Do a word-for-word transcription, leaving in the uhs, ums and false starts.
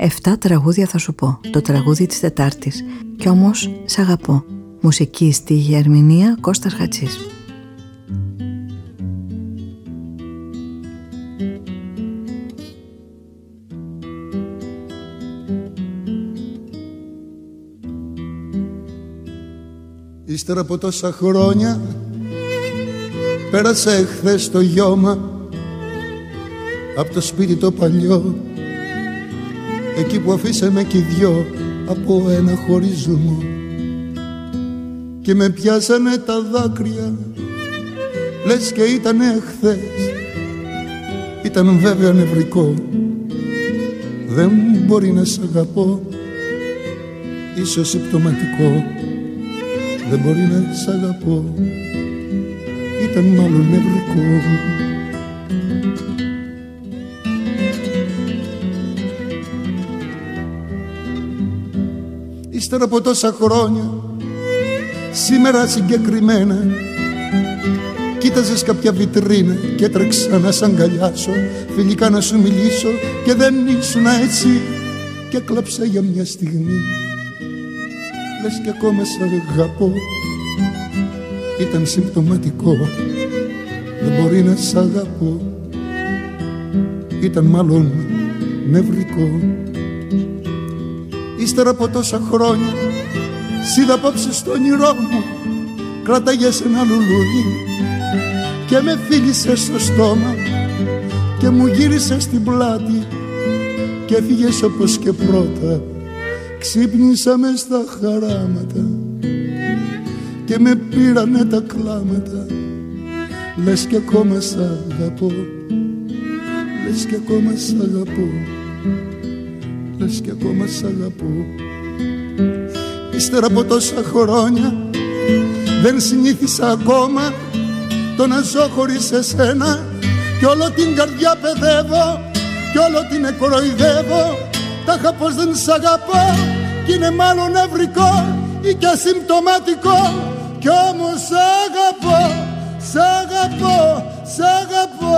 Εφτά τραγούδια θα σου πω, το τραγούδι της Τετάρτης. Κι όμως σ' αγαπώ. Μουσική, στίχη, ερμηνεία Κώστας Χατζής. Ύστερα από τόσα χρόνια πέρασα εχθές το γιώμα απ' το σπίτι το παλιό, εκεί που αφήσαμε κι οι δυο από ένα χωρισμό, και με πιάσανε τα δάκρυα λες και ήτανε εχθές. Ήταν βέβαια νευρικό, δεν μπορεί να σ' αγαπώ, ίσως συμπτωματικό. Δεν μπορεί να σ' αγαπώ, ήταν μάλλον νευρικό. Ύστερα από τόσα χρόνια, σήμερα συγκεκριμένα, κοίταζες κάποια βιτρίνα και έτρεξα να σ' αγκαλιάσω, φιλικά να σου μιλήσω και δεν ήσουν έτσι, και κλάψα για μια στιγμή. Λες κι ακόμα σ' αγαπώ, ήταν συμπτωματικό. Δεν μπορεί να σ' αγαπώ, ήταν μάλλον νευρικό. Ύστερα από τόσα χρόνια, σ' είδα απόψε στο όνειρό μου, κράταγες ένα λουλούδι και με φίλησες στο στόμα και μου γύρισες την πλάτη και έφυγες όπως και πρώτα. Ξύπνησα μες στα χαράματα και με πήρανε τα κλάματα. Λες κι ακόμα σ' αγαπώ, λες κι ακόμα σ' αγαπώ, λες κι ακόμα σ' αγαπώ. Ύστερα από τόσα χρόνια δεν συνήθισα ακόμα το να ζω χωρίς εσένα, κι όλο την καρδιά παιδεύω κι όλο την κοροϊδεύω. Τάχα πως δεν σ' αγαπώ κι είναι μάλλον νευρικό ή και ασυμπτωματικό, κι όμως σ' αγαπώ, σ' αγαπώ, σ' αγαπώ.